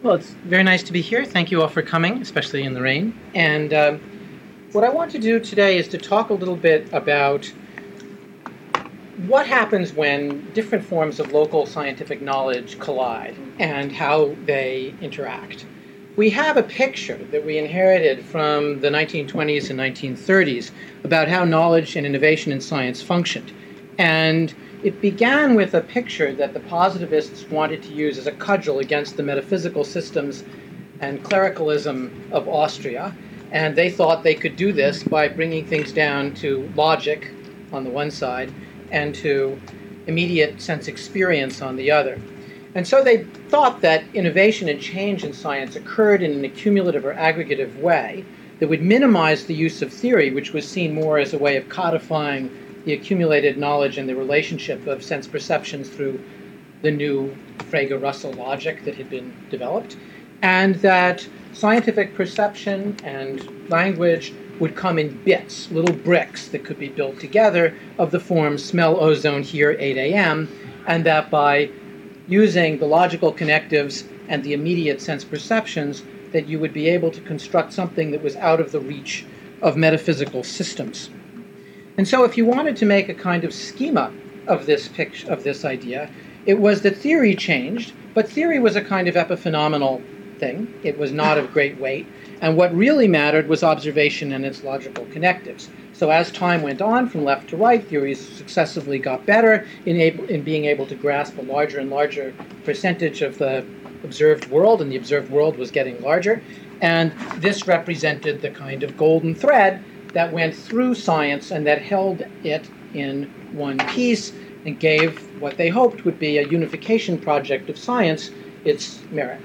Well, it's very nice to be here. Thank you all for coming, especially in the rain. And what I want to do today is to talk a little bit about what happens when different forms of local scientific knowledge collide and how they interact. We have a picture that we inherited from the 1920s and 1930s about how knowledge and innovation in science functioned. And it began with a picture that the positivists wanted to use as a cudgel against the metaphysical systems and clericalism of Austria. And they thought they could do this by bringing things down to logic on the one side and to immediate sense experience on the other. And so they thought that innovation and change in science occurred in an accumulative or aggregative way that would minimize the use of theory, which was seen more as a way of codifying the accumulated knowledge and the relationship of sense perceptions through the new Frege-Russell logic that had been developed, and that scientific perception and language would come in bits, little bricks that could be built together of the form smell ozone here 8 a.m., and that by using the logical connectives and the immediate sense perceptions that you would be able to construct something that was out of the reach of metaphysical systems. And so if you wanted to make a kind of schema of this picture, of this idea, it was that theory changed, but theory was a kind of epiphenomenal thing. It was not of great weight. And what really mattered was observation and its logical connectives. So as time went on from left to right, theories successively got better in being able to grasp a larger and larger percentage of the observed world, and the observed world was getting larger. And this represented the kind of golden thread that went through science and that held it in one piece and gave what they hoped would be a unification project of science its merit.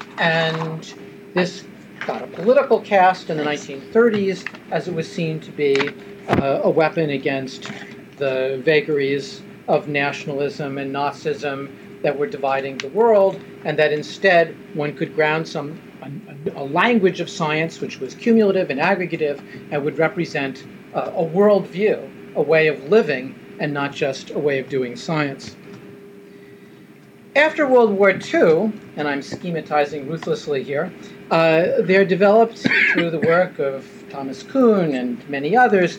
And this got a political cast in the 1930s as it was seen to be a weapon against the vagaries of nationalism and Nazism that were dividing the world, and that instead one could ground a language of science which was cumulative and aggregative and would represent a worldview, a way of living, and not just a way of doing science. After World War II, and I'm schematizing ruthlessly here, there developed, through the work of Thomas Kuhn and many others,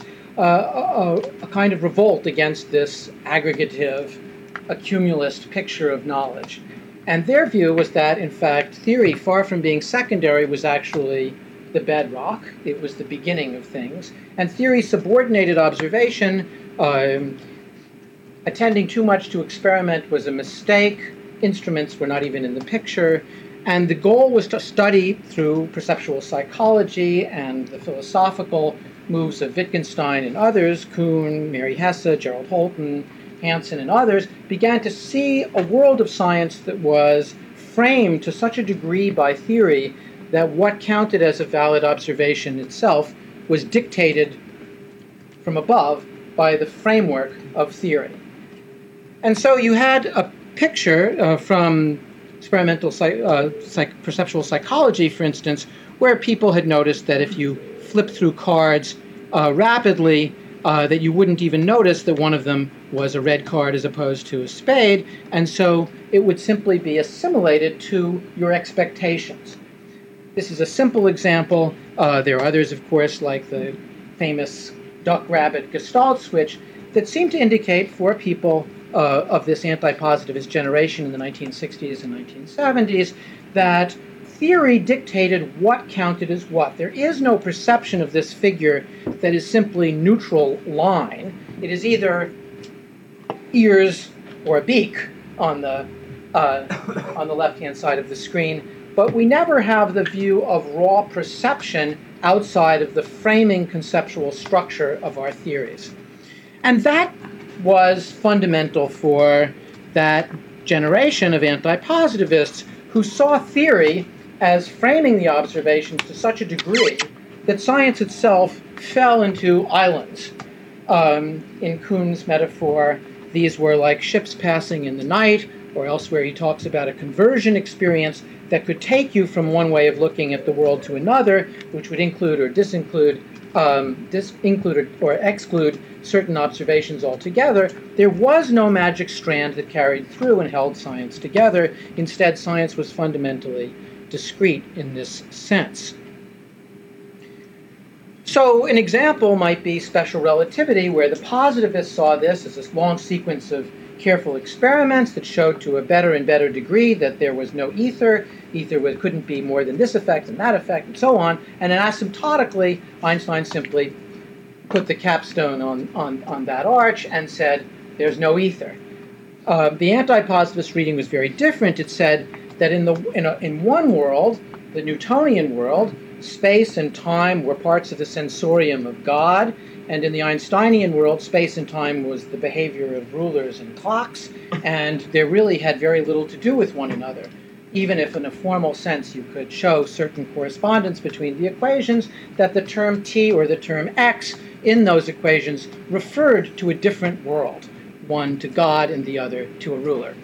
a kind of revolt against this aggregative, accumulist picture of knowledge. And their view was that, in fact, theory, far from being secondary, was actually the bedrock. It was the beginning of things. And theory subordinated observation. Attending too much to experiment was a mistake. Instruments were not even in the picture. And the goal was to study through perceptual psychology and the philosophical moves of Wittgenstein and others, Kuhn, Mary Hesse, Gerald Holton, Hansen, and others, began to see a world of science that was framed to such a degree by theory that what counted as a valid observation itself was dictated from above by the framework of theory. And so you had a picture from experimental perceptual psychology, for instance, where people had noticed that if you flip through cards rapidly, that you wouldn't even notice that one of them was a red card as opposed to a spade, and so it would simply be assimilated to your expectations. This is a simple example. There are others, of course, like the famous duck-rabbit Gestalt switch, that seem to indicate for people of this anti-positivist generation in the 1960s and 1970s that theory dictated what counted as what. There is no perception of this figure that is simply neutral line. It is either ears or a beak on the left-hand side of the screen, but we never have the view of raw perception outside of the framing conceptual structure of our theories. And that was fundamental for that generation of anti-positivists who saw theory as framing the observations to such a degree that science itself fell into islands. In Kuhn's metaphor, these were like ships passing in the night, or elsewhere he talks about a conversion experience that could take you from one way of looking at the world to another, which would include or include or exclude certain observations altogether. There was no magic strand that carried through and held science together. Instead, science was fundamentally discrete in this sense. So an example might be special relativity, where the positivists saw this as this long sequence of careful experiments that showed to a better and better degree that there was no ether. Ether couldn't be more than this effect and that effect and so on. And then asymptotically, Einstein simply put the capstone on that arch and said, there's no ether. The anti-positivist reading was very different. It said that in one world, the Newtonian world, space and time were parts of the sensorium of God, and in the Einsteinian world, space and time was the behavior of rulers and clocks, and they really had very little to do with one another. Even if in a formal sense you could show certain correspondence between the equations, that the term t or the term x in those equations referred to a different world, one to God and the other to a ruler.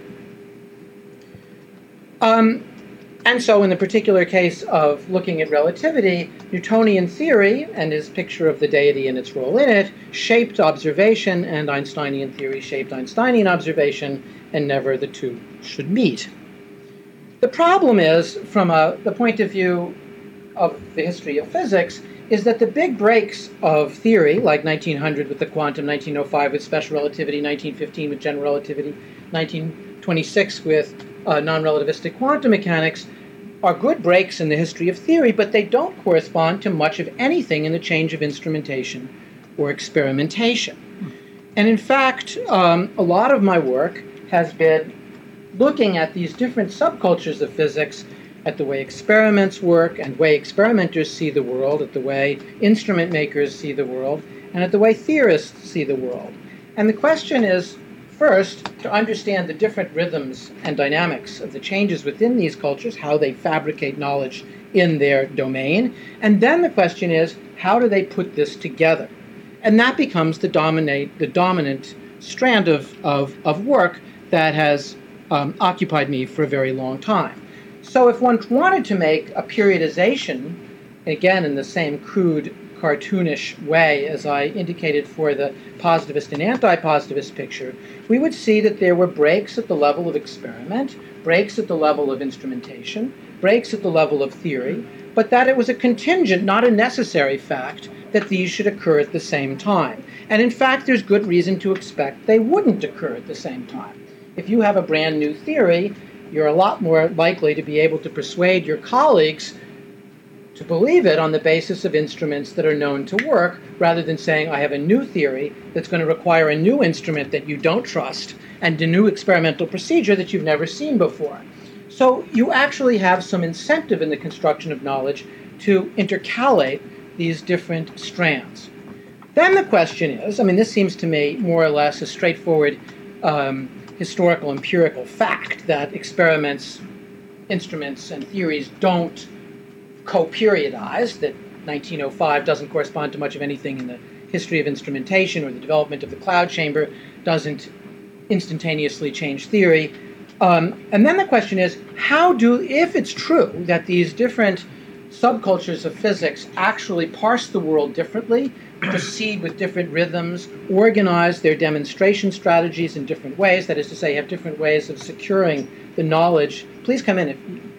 And so in the particular case of looking at relativity, Newtonian theory and his picture of the deity and its role in it shaped observation, and Einsteinian theory shaped Einsteinian observation, and never the two should meet. The problem is, from the point of view of the history of physics, is that the big breaks of theory, like 1900 with the quantum, 1905 with special relativity, 1915 with general relativity, 1926 with non-relativistic quantum mechanics, are good breaks in the history of theory, but they don't correspond to much of anything in the change of instrumentation or experimentation. And in fact, a lot of my work has been looking at these different subcultures of physics, at the way experiments work and way experimenters see the world, at the way instrument makers see the world, and at the way theorists see the world. And the question is, first, to understand the different rhythms and dynamics of the changes within these cultures, how they fabricate knowledge in their domain. And then the question is, how do they put this together? And that becomes the dominant strand of work that has occupied me for a very long time. So if one wanted to make a periodization, again in the same crude, cartoonish way as I indicated for the positivist and anti-positivist picture, we would see that there were breaks at the level of experiment, breaks at the level of instrumentation, breaks at the level of theory, but that it was a contingent, not a necessary fact, that these should occur at the same time. And in fact, there's good reason to expect they wouldn't occur at the same time. If you have a brand new theory, you're a lot more likely to be able to persuade your colleagues to believe it on the basis of instruments that are known to work, rather than saying, I have a new theory that's going to require a new instrument that you don't trust and a new experimental procedure that you've never seen before. So you actually have some incentive in the construction of knowledge to intercalate these different strands. Then the question is, this seems to me more or less a straightforward historical empirical fact that experiments, instruments, and theories don't co-periodize, that 1905 doesn't correspond to much of anything in the history of instrumentation, or the development of the cloud chamber doesn't instantaneously change theory. And then the question is, if it's true that these different subcultures of physics actually parse the world differently, proceed with different rhythms, organize their demonstration strategies in different ways, that is to say, have different ways of securing the knowledge. Please come in.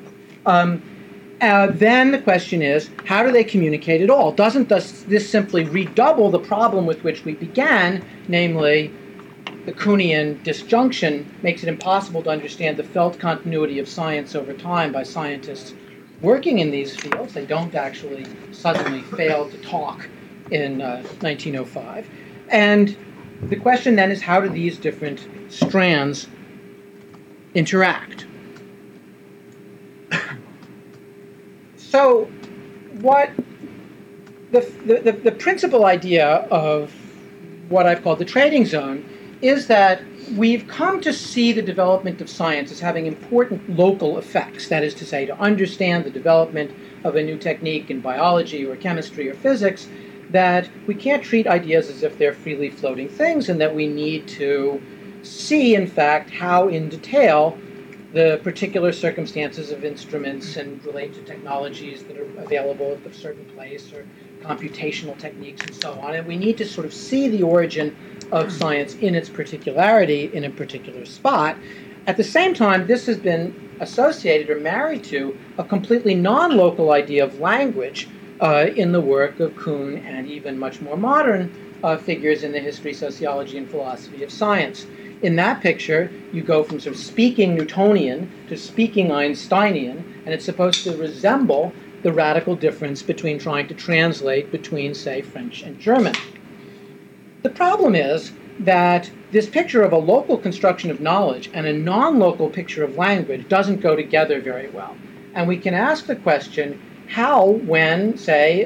Then the question is, how do they communicate at all? Doesn't this simply redouble the problem with which we began, namely the Kuhnian disjunction makes it impossible to understand the felt continuity of science over time by scientists working in these fields? They don't actually suddenly fail to talk in 1905. And the question then is, how do these different strands interact? So what the principal idea of what I've called the trading zone is that we've come to see the development of science as having important local effects. That is to say, to understand the development of a new technique in biology or chemistry or physics, that we can't treat ideas as if they're freely floating things, and that we need to see, in fact, how in detail the particular circumstances of instruments and related technologies that are available at a certain place, or computational techniques and so on. And we need to sort of see the origin of science in its particularity in a particular spot. At the same time, this has been associated or married to a completely non-local idea of language in the work of Kuhn and even much more modern figures in the history, sociology, and philosophy of science. In that picture, you go from sort of speaking Newtonian to speaking Einsteinian, and it's supposed to resemble the radical difference between trying to translate between, say, French and German. The problem is that this picture of a local construction of knowledge and a non-local picture of language doesn't go together very well. And we can ask the question, how, when, say,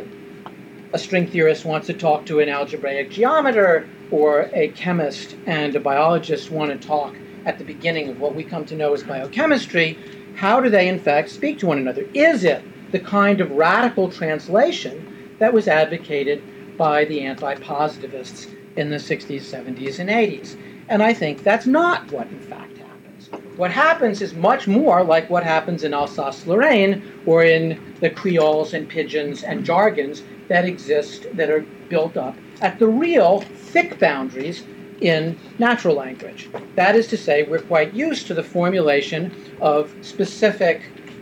a string theorist wants to talk to an algebraic geometer, or a chemist and a biologist want to talk at the beginning of what we come to know as biochemistry, how do they in fact speak to one another? Is it the kind of radical translation that was advocated by the anti-positivists in the 60s, 70s, and 80s? And I think that's not what in fact happens. What happens is much more like what happens in Alsace-Lorraine or in the creoles and pidgins and jargons that exist, that are built up at the real thick boundaries in natural language. That is to say, we're quite used to the formulation of specific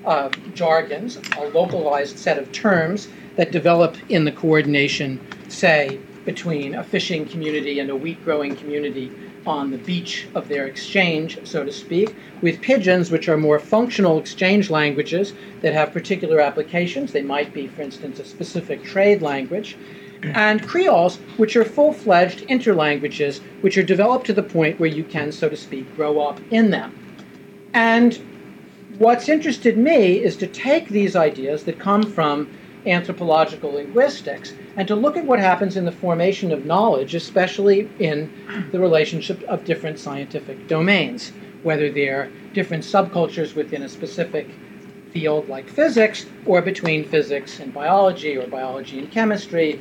jargons, a localized set of terms that develop in the coordination, say, between a fishing community and a wheat-growing community on the beach of their exchange, so to speak, with pidgins, which are more functional exchange languages that have particular applications. They might be, for instance, a specific trade language. And creoles, which are full-fledged interlanguages, which are developed to the point where you can, so to speak, grow up in them. And what's interested me is to take these ideas that come from anthropological linguistics and to look at what happens in the formation of knowledge, especially in the relationship of different scientific domains, whether they're different subcultures within a specific field like physics, or between physics and biology, or biology and chemistry,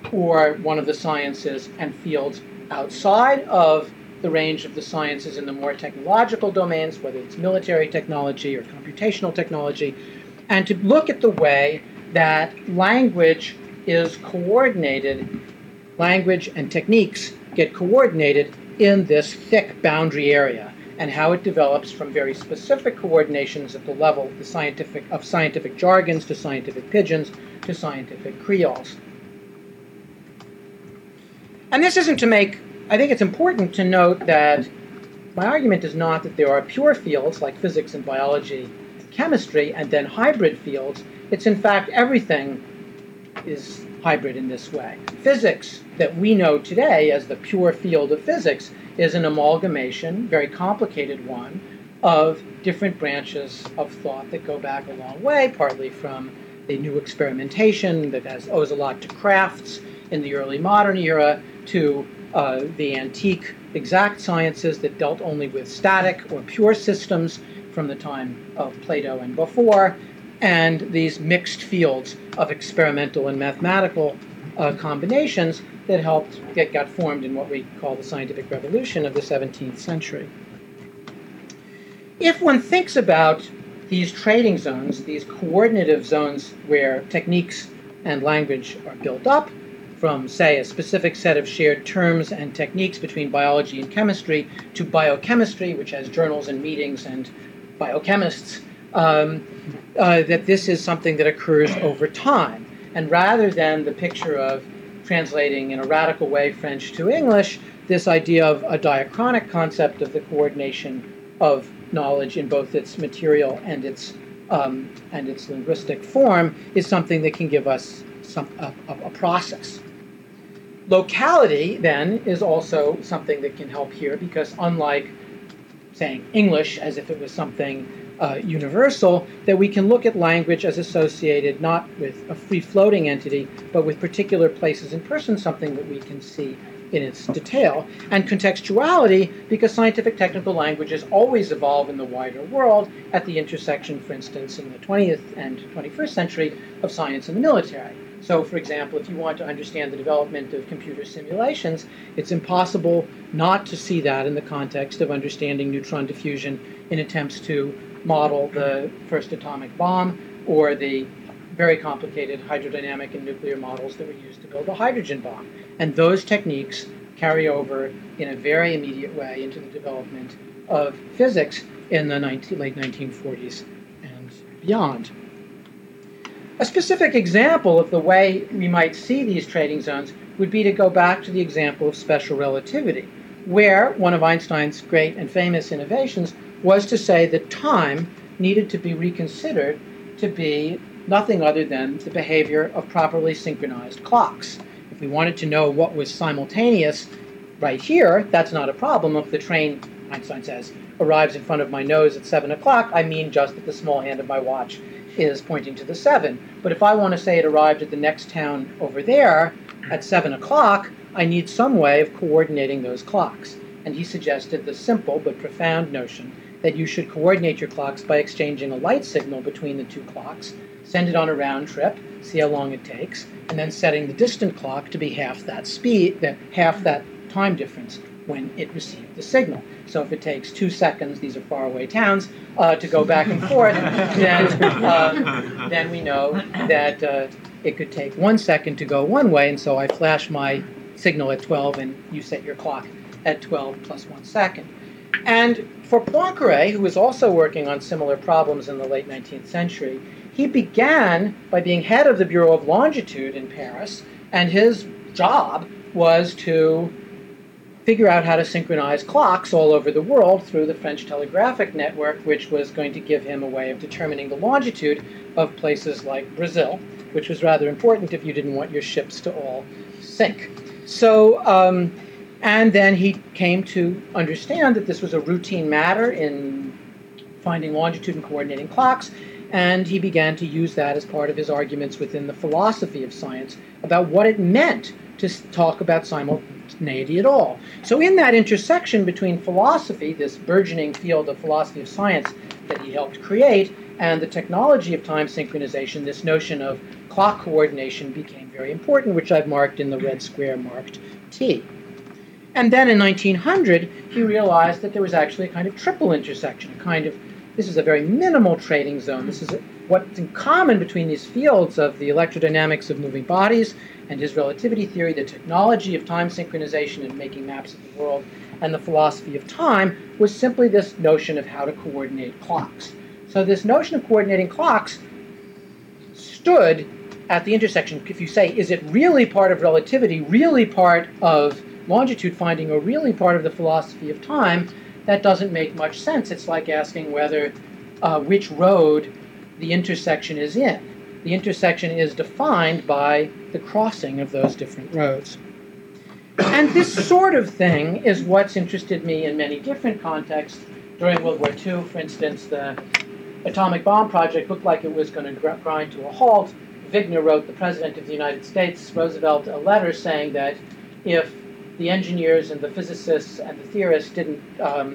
or one of the sciences and fields outside of the range of the sciences in the more technological domains, whether it's military technology or computational technology, and to look at the way that language is coordinated, language and techniques get coordinated in this thick boundary area, and how it develops from very specific coordinations at the level of scientific jargons to scientific pidgins to scientific creoles. And this isn't to make, I think it's important to note that my argument is not that there are pure fields like physics and biology and chemistry and then hybrid fields. It's in fact everything is hybrid in this way. Physics that we know today as the pure field of physics is an amalgamation, very complicated one, of different branches of thought that go back a long way, partly from the new experimentation that owes a lot to crafts in the early modern era, to the antique exact sciences that dealt only with static or pure systems from the time of Plato and before, and these mixed fields of experimental and mathematical combinations that got formed in what we call the scientific revolution of the 17th century. If one thinks about these trading zones, these coordinative zones where techniques and language are built up from, say, a specific set of shared terms and techniques between biology and chemistry to biochemistry, which has journals and meetings and biochemists, that this is something that occurs over time. And rather than the picture of translating in a radical way French to English, this idea of a diachronic concept of the coordination of knowledge in both its material and its linguistic form is something that can give us a process. Locality, then, is also something that can help here, because unlike saying English as if it was something universal, that we can look at language as associated not with a free-floating entity, but with particular places and persons, something that we can see in its detail. And contextuality, because scientific technical languages always evolve in the wider world at the intersection, for instance, in the 20th and 21st century of science and the military. So, for example, if you want to understand the development of computer simulations, it's impossible not to see that in the context of understanding neutron diffusion in attempts to model the first atomic bomb, or the very complicated hydrodynamic and nuclear models that were used to build a hydrogen bomb. And those techniques carry over in a very immediate way into the development of physics, in the late 1940s and beyond. A specific example of the way we might see these trading zones would be to go back to the example of special relativity, where one of Einstein's great and famous innovations was to say that time needed to be reconsidered to be nothing other than the behavior of properly synchronized clocks. If we wanted to know what was simultaneous right here, that's not a problem. If the train, Einstein says, arrives in front of my nose at 7 o'clock, I mean just that the small hand of my watch is pointing to the 7. But if I want to say it arrived at the next town over there at 7 o'clock, I need some way of coordinating those clocks. And he suggested the simple but profound notion that you should coordinate your clocks by exchanging a light signal between the two clocks, send it on a round trip, see how long it takes, and then setting the distant clock to be half that half that time difference when it received the signal. So if it takes 2 seconds, these are faraway towns, to go back and forth, then we know that it could take 1 second to go one way, and so I flash my signal at 12 and you set your clock at 12 plus 1 second. And for Poincaré, who was also working on similar problems in the late 19th century, he began by being head of the Bureau of Longitude in Paris, and his job was to figure out how to synchronize clocks all over the world through the French telegraphic network, which was going to give him a way of determining the longitude of places like Brazil, which was rather important if you didn't want your ships to all sink. So, and then he came to understand that this was a routine matter in finding longitude and coordinating clocks, and he began to use that as part of his arguments within the philosophy of science about what it meant to talk about simultaneity at all. So in that intersection between philosophy, this burgeoning field of philosophy of science that he helped create, and the technology of time synchronization, this notion of clock coordination became very important, which I've marked in the red square marked T. And then in 1900, he realized that there was actually a kind of triple intersection, this is a very minimal trading zone. This is what's in common between these fields of the electrodynamics of moving bodies and his relativity theory, the technology of time synchronization and making maps of the world, and the philosophy of time was simply this notion of how to coordinate clocks. So this notion of coordinating clocks stood at the intersection. If you say, is it really part of relativity, really part of longitude finding, or really part of the philosophy of time, that doesn't make much sense. It's like asking whether which road the intersection is in. The intersection is defined by the crossing of those different roads. And this sort of thing is what's interested me in many different contexts. During World War II, for instance, the atomic bomb project looked like it was going to grind to a halt. Wigner wrote the President of the United States, Roosevelt, a letter saying that if the engineers and the physicists and the theorists didn't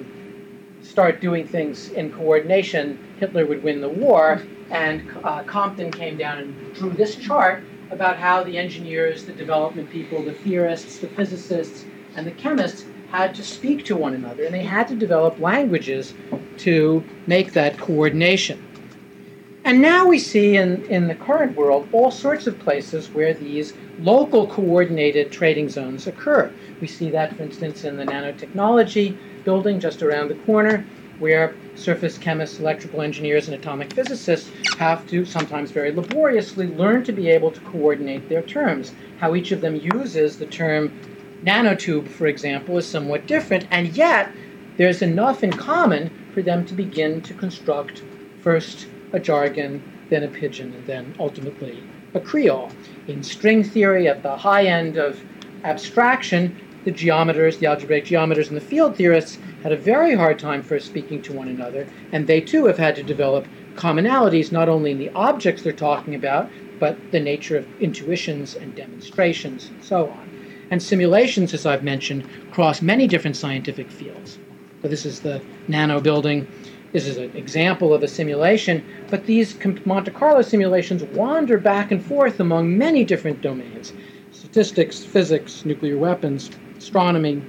start doing things in coordination, Hitler would win the war. And Compton came down and drew this chart about how the engineers, the development people, the theorists, the physicists, and the chemists had to speak to one another, and they had to develop languages to make that coordination. And now we see in the current world all sorts of places where these local coordinated trading zones occur. We see that, for instance, in the nanotechnology building just around the corner, where surface chemists, electrical engineers, and atomic physicists have to, sometimes very laboriously, learn to be able to coordinate their terms. How each of them uses the term nanotube, for example, is somewhat different, and yet there's enough in common for them to begin to construct first a jargon, then a pidgin, and then ultimately a Creole. In string theory, at the high end of abstraction, the geometers, the algebraic geometers, and the field theorists had a very hard time first speaking to one another, and they too have had to develop commonalities not only in the objects they're talking about, but the nature of intuitions and demonstrations and so on. And simulations, as I've mentioned, cross many different scientific fields. So this is the nano building. This is an example of a simulation, but these Monte Carlo simulations wander back and forth among many different domains: statistics, physics, nuclear weapons, astronomy.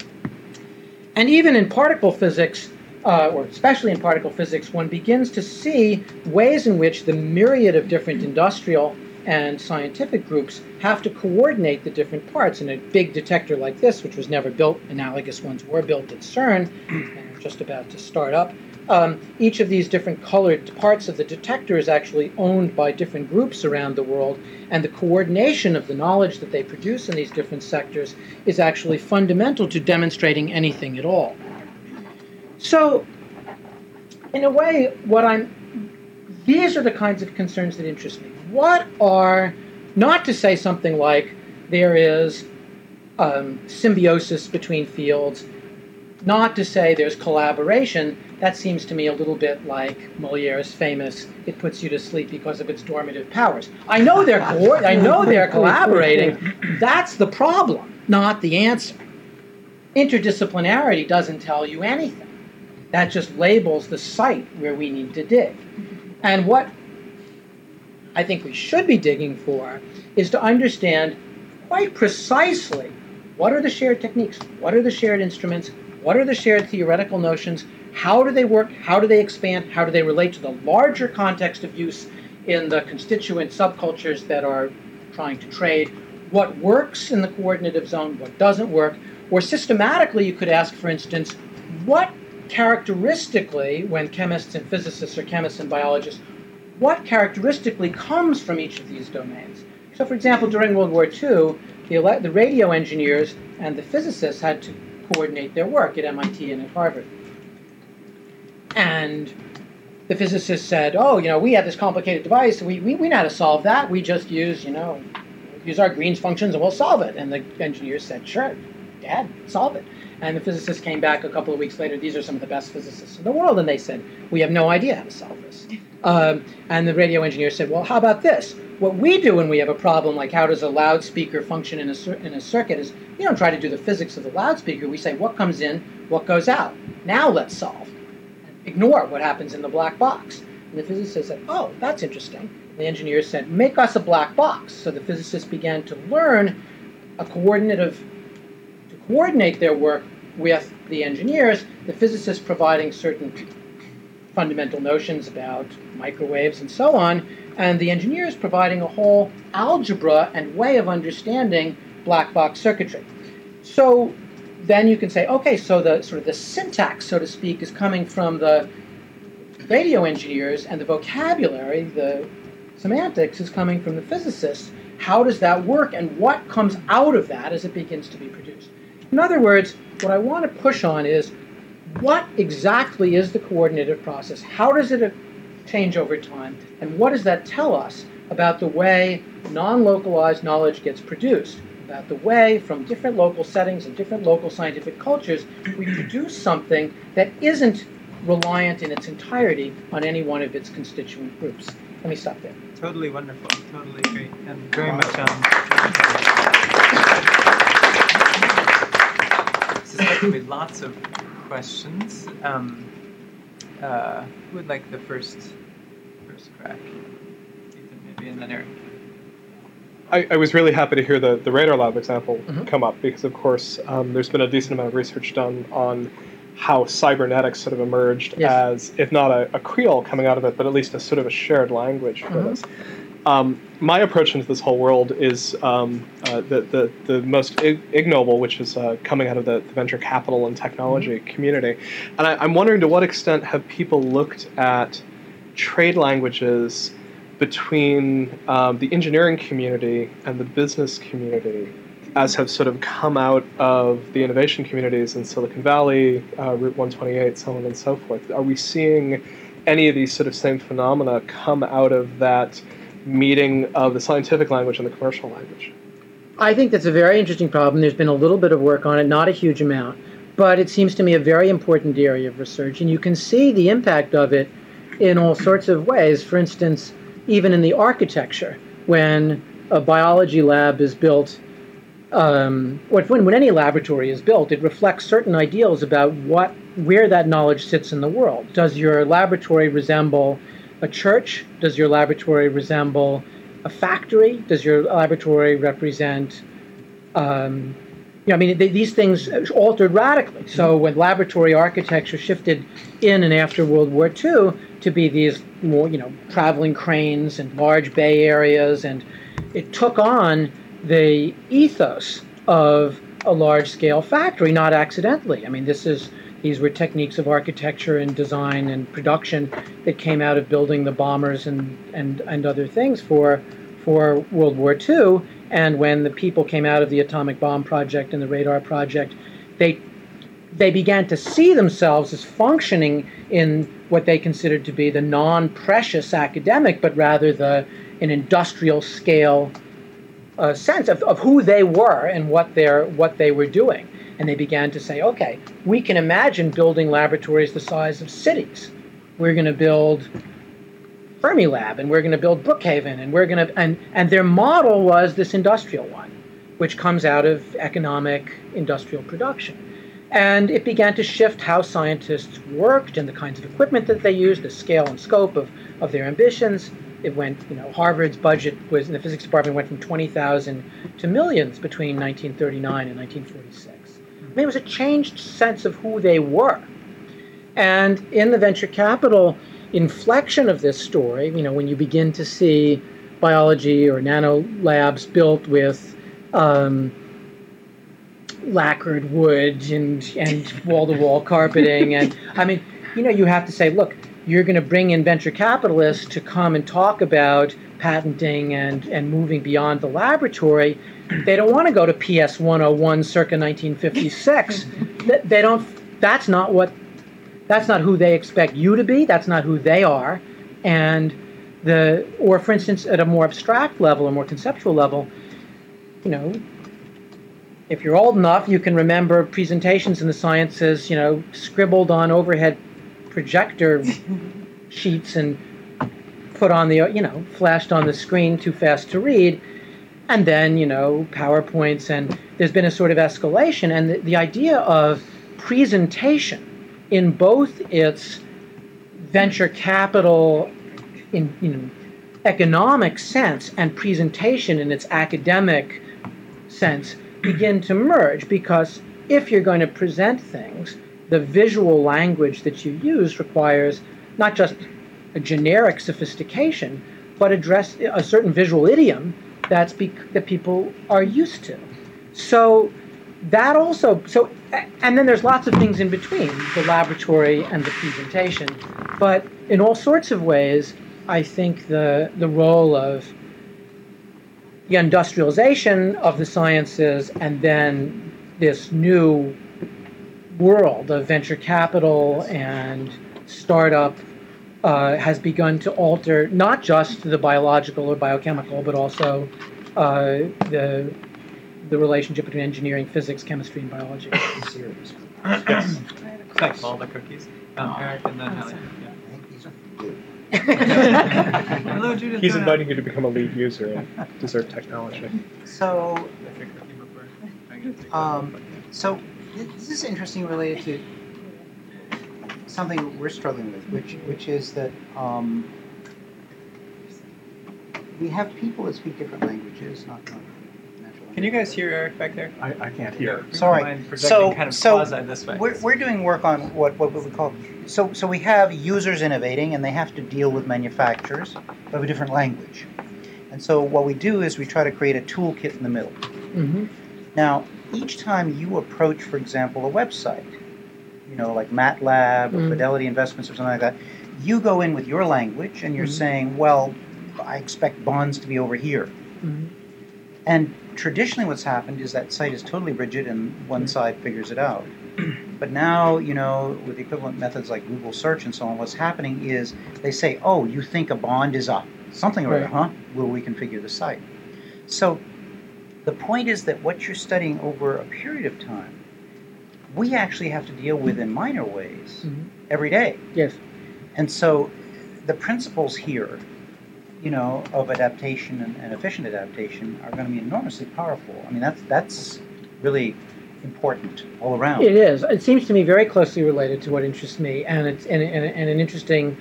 And even in particle physics, or especially in particle physics, one begins to see ways in which the myriad of different industrial and scientific groups have to coordinate the different parts. In a big detector like this, which was never built, analogous ones were built at CERN, and are just about to start up Each of these different colored parts of the detector is actually owned by different groups around the world, and the coordination of the knowledge that they produce in these different sectors is actually fundamental to demonstrating anything at all. So, in a way, these are the kinds of concerns that interest me. What are, not to say something like there is symbiosis between fields, not to say there's collaboration. That seems to me a little bit like Moliere's famous "It puts you to sleep because of its dormitive powers." I know they're collaborating. That's the problem, not the answer. Interdisciplinarity doesn't tell you anything. That just labels the site where we need to dig. And what I think we should be digging for is to understand quite precisely what are the shared techniques, what are the shared instruments, what are the shared theoretical notions, how do they work, how do they expand, how do they relate to the larger context of use in the constituent subcultures that are trying to trade, what works in the coordinative zone, what doesn't work, or systematically you could ask, for instance, what characteristically, when chemists and physicists or chemists and biologists, what characteristically comes from each of these domains? So, for example, during World War II, the radio engineers and the physicists had to coordinate their work at MIT and at Harvard. And the physicists said, oh, we have this complicated device, we know how to solve that, we just use our Green's functions and we'll solve it. And the engineers said, sure, Dad, solve it. And the physicists came back a couple of weeks later, these are some of the best physicists in the world, and they said, we have no idea how to solve this. And the radio engineer said, well, how about this? What we do when we have a problem, like how does a loudspeaker function in a circuit, is we don't try to do the physics of the loudspeaker. We say what comes in, what goes out. Now let's solve. Ignore what happens in the black box. And the physicist said, oh, that's interesting. And the engineer said, make us a black box. So the physicists began to learn to coordinate their work with the engineers, the physicists providing certain fundamental notions about microwaves and so on, and the engineers providing a whole algebra and way of understanding black box circuitry. So then you can say, okay, so the syntax, so to speak, is coming from the radio engineers, and the vocabulary, the semantics, is coming from the physicists. How does that work, and what comes out of that as it begins to be produced? In other words, what I want to push on is what exactly is the coordinative process? How does it change over time? And what does that tell us about the way non-localized knowledge gets produced? About the way, from different local settings and different local scientific cultures, we produce something that isn't reliant in its entirety on any one of its constituent groups. Let me stop there. Totally wonderful. Totally great. And very much suspected lots of questions. Who would like the first crack? Ethan, maybe, and then Eric. I was really happy to hear the Radar Lab example come up, because, of course, there's been a decent amount of research done on how cybernetics sort of emerged as, if not a creole coming out of it, but at least a sort of a shared language for this. My approach into this whole world is the most ignoble, which is coming out of the venture capital and technology community. And I'm wondering, to what extent have people looked at trade languages between the engineering community and the business community, as have sort of come out of the innovation communities in Silicon Valley, Route 128, so on and so forth? Are we seeing any of these sort of same phenomena come out of that meeting of the scientific language and the commercial language? I think that's a very interesting problem. There's been a little bit of work on it, not a huge amount, but it seems to me a very important area of research, and you can see the impact of it in all sorts of ways. For instance, even in the architecture, when a biology lab is built, when any laboratory is built, it reflects certain ideals about where that knowledge sits in the world. Does your laboratory resemble a church? Does your laboratory resemble a factory? Does your laboratory represent, these things altered radically. So when laboratory architecture shifted in and after World War II to be these more, traveling cranes and large bay areas, and it took on the ethos of a large-scale factory, not accidentally. I mean, this These were techniques of architecture and design and production that came out of building the bombers and other things for World War II. And when the people came out of the atomic bomb project and the radar project, they began to see themselves as functioning in what they considered to be the non-precious academic, but rather an industrial scale sense of who they were and what they were doing. And they began to say, okay, we can imagine building laboratories the size of cities. We're going to build Fermilab, and we're going to build Brookhaven, and we're going to and their model was this industrial one, which comes out of economic industrial production. And it began to shift how scientists worked and the kinds of equipment that they used, the scale and scope of their ambitions. It went, Harvard's budget was in the physics department went from 20,000 to millions between 1939 and 1946. I mean, it was a changed sense of who they were. And in the venture capital inflection of this story, when you begin to see biology or nano labs built with lacquered wood and wall-to-wall carpeting, and you have to say, look, you're going to bring in venture capitalists to come and talk about patenting and moving beyond the laboratory. They don't want to go to PS 101 circa 1956. They don't. That's not who they expect you to be. That's not who they are. And or for instance, at a more abstract level, a more conceptual level, if you're old enough, you can remember presentations in the sciences, scribbled on overhead projector sheets and put on the, flashed on the screen too fast to read. And then, PowerPoints, and there's been a sort of escalation. And the idea of presentation in both its venture capital in economic sense and presentation in its academic sense begin to merge, because if you're going to present things, the visual language that you use requires not just a generic sophistication, but address a certain visual idiom that people are used to. So that also, and then there's lots of things in between, the laboratory and the presentation. But in all sorts of ways, I think the role of the industrialization of the sciences and then this new world of venture capital and startup has begun to alter not just the biological or biochemical, but also the relationship between engineering, physics, chemistry, and biology. Yes. Thanks. All the cookies. Eric and then Elliot. Hello, Judith. He's inviting you to become a lead user in Dessert Technology. So, this is interesting related to something we're struggling with, which is that we have people that speak different languages, not natural languages. Can you guys hear Eric back there? I can't hear. Sorry. So kind of quasi this way. We're doing work on what we call. So we have users innovating, and they have to deal with manufacturers who have a different language. And so what we do is we try to create a toolkit in the middle. Mm-hmm. Now, each time you approach, for example, a website, like MATLAB or Fidelity Investments or something like that, you go in with your language and you're saying, well, I expect bonds to be over here. Mm-hmm. And traditionally what's happened is that site is totally rigid and one side figures it out. But now, with the equivalent methods like Google search and so on, what's happening is they say, oh, you think a bond is a something or other, huh? We'll reconfigure the site. So the point is that what you're studying over a period of time, we actually have to deal with in minor ways every day. Yes. And so the principles here, of adaptation and efficient adaptation are going to be enormously powerful. I mean, that's really important all around. It is. It seems to me very closely related to what interests me, and it's and an interesting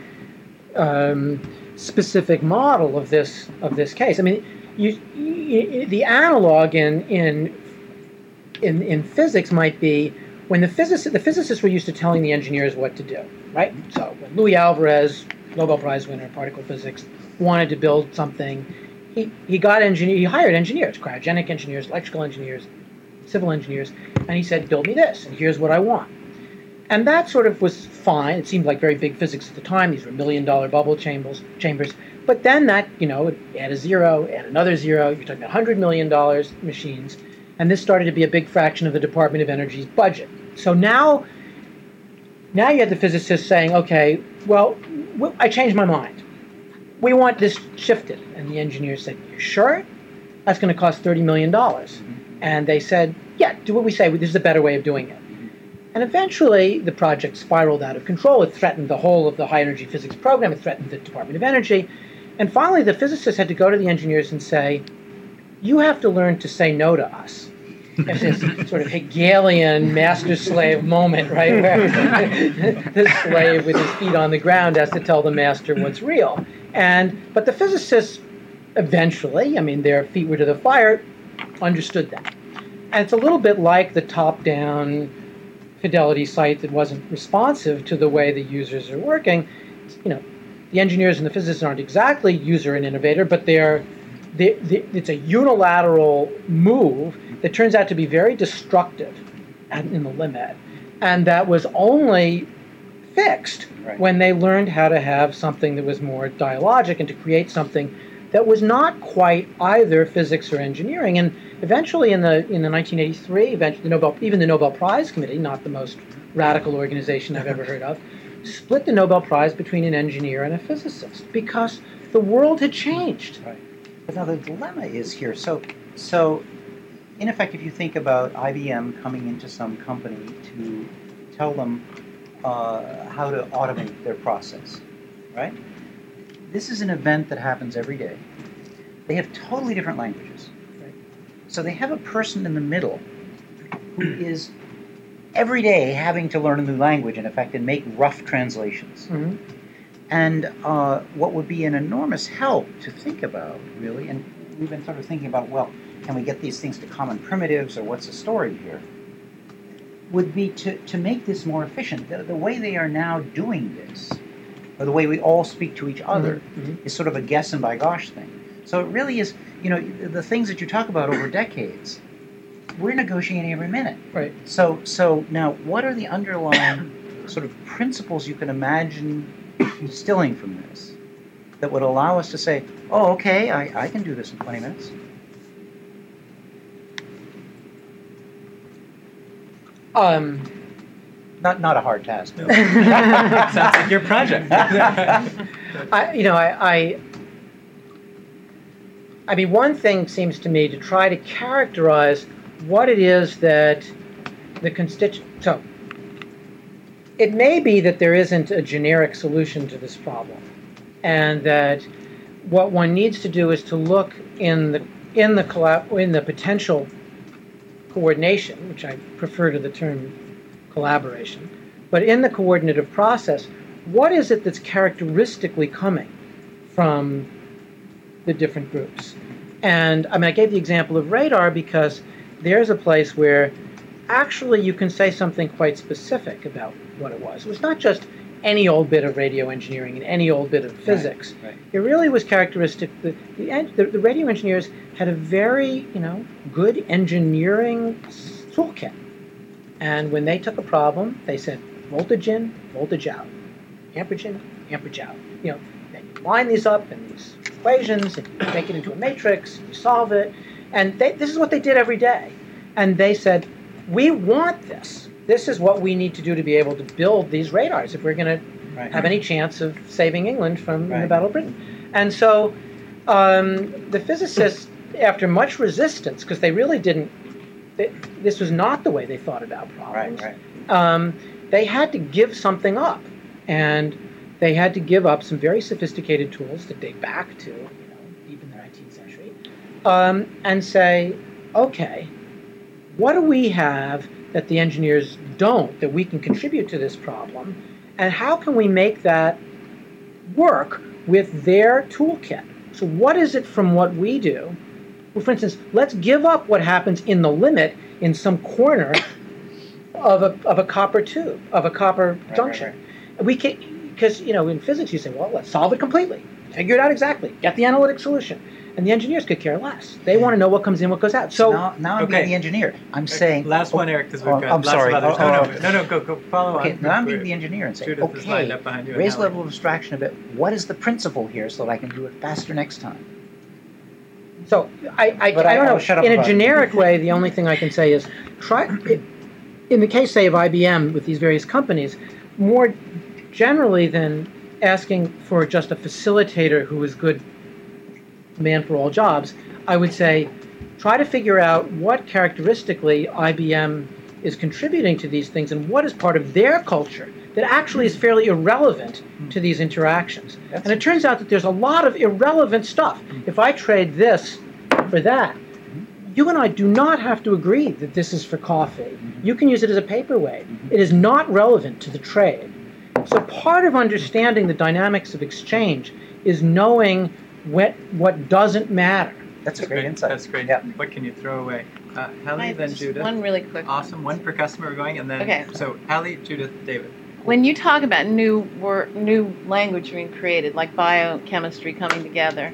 specific model of this case. I mean, the analog in physics might be when the physicists were used to telling the engineers what to do, right? So when Louis Alvarez, Nobel Prize winner in particle physics, wanted to build something, he hired engineers, cryogenic engineers, electrical engineers, civil engineers, and he said, build me this, and here's what I want. And that sort of was fine. It seemed like very big physics at the time. These were $1 million bubble chambers. But then that, add a zero, add another zero. You're talking about $100 million machines. And this started to be a big fraction of the Department of Energy's budget. So now you had the physicists saying, okay, well, I changed my mind. We want this shifted. And the engineers said, you sure? That's going to cost $30 million. And they said, yeah, do what we say. This is a better way of doing it. And eventually, the project spiraled out of control. It threatened the whole of the high energy physics program. It threatened the Department of Energy. And finally, the physicists had to go to the engineers and say, you have to learn to say no to us. It's this sort of Hegelian master-slave moment, right, where the slave with his feet on the ground has to tell the master what's real. But the physicists eventually, their feet were to the fire, understood that. And it's a little bit like the top-down Fidelity site that wasn't responsive to the way the users are working. The engineers and the physicists aren't exactly user and innovator, but it's a unilateral move that turns out to be very destructive in the limit. And that was only fixed when they learned how to have something that was more dialogic and to create something that was not quite either physics or engineering. And eventually in the 1983, even the Nobel Prize Committee, not the most radical organization I've ever heard of, split the Nobel Prize between an engineer and a physicist because the world had changed. Right. But now the dilemma is here. So in effect, if you think about IBM coming into some company to tell them how to automate their process, right? This is an event that happens every day. They have totally different languages. Right? So they have a person in the middle who is every day having to learn a new language, in effect, and make rough translations. Mm-hmm. And what would be an enormous help to think about, really, and we've been sort of thinking about, well, can we get these things to common primitives, or what's the story here, would be to make this more efficient. The way they are now doing this, or the way we all speak to each other, is sort of a guess and by gosh thing. So it really is, the things that you talk about over decades, we're negotiating every minute. Right. So now, what are the underlying sort of principles you can imagine distilling from this that would allow us to say, oh, okay, I can do this in 20 minutes? Not a hard task, though. Sounds like your project. One thing seems to me to try to characterize what it is that the constituent. So, it may be that there isn't a generic solution to this problem, and that what one needs to do is to look in the potential coordination, which I prefer to the term collaboration, but in the coordinative process, what is it that's characteristically coming from the different groups? And I gave the example of radar because there's a place where actually you can say something quite specific about what it was. It was not just any old bit of radio engineering and any old bit of physics. Right. It really was characteristic. The radio engineers had a very, good engineering toolkit. And when they took a problem, they said voltage in, voltage out, amperage in, amperage out. Then you line these up in these equations, and you make it into a matrix, and you solve it. And this is what they did every day. And they said, we want this. This is what we need to do to be able to build these radars if we're going to have any chance of saving England from the Battle of Britain. And so the physicists, after much resistance, because they really didn't, this was not the way they thought about problems, they had to give something up. And they had to give up some very sophisticated tools that date back to deep in the 19th century, and say, okay, what do we have that the engineers don't, that we can contribute to this problem, and how can we make that work with their toolkit? So what is it from what we do? Well, for instance, let's give up what happens in the limit in some corner of a copper tube, of a copper junction. We can, because in physics you say, well, let's solve it completely, figure it out exactly, get the analytic solution. and the engineers could care less. They want to know what comes in, what goes out. So now I'm being Okay. the engineer. I'm saying Last one, Eric, because we've got I'm lots sorry. of others. Oh, No, go follow okay. on. Now I'm being the engineer and saying, Judith is lined okay, up behind you. and raise the Hallie. level of abstraction a bit. What is the principle here so that I can do it faster next time? I But don't I'll know. shut up In a about it. generic way, the only thing I can say is in the case, say, of IBM with these various companies, more generally than asking for just a facilitator who is good man for all jobs, I would say try to figure out what characteristically IBM is contributing to these things and what is part of their culture that actually is fairly irrelevant to these interactions. And it turns out that there's a lot of irrelevant stuff. If I trade this for that, you and I do not have to agree that this is for coffee. You can use it as a paperweight. It is not relevant to the trade. So part of understanding the dynamics of exchange is knowing what doesn't matter. That's a great insight. That's great. Yeah. What can you throw away? Hallie, then Just Judith. one really quick. Awesome. One per customer we're going, and then Okay. so Hallie, Judith, David. When you talk about new language being created, like biochemistry coming together,